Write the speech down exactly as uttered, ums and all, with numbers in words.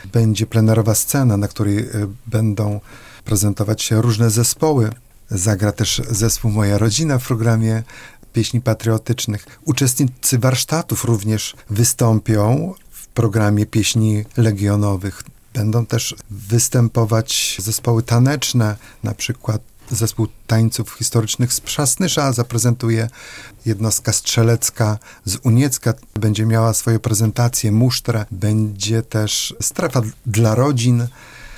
będzie plenerowa scena, na której y, będą prezentować się różne zespoły. Zagra też zespół Moja Rodzina w programie pieśni patriotycznych. Uczestnicy warsztatów również wystąpią w programie pieśni legionowych. Będą też występować zespoły taneczne, na przykład zespół tańców historycznych z Przasnysza zaprezentuje, jednostka strzelecka z Uniecka będzie miała swoją prezentację, musztrę. Będzie też strefa dla rodzin,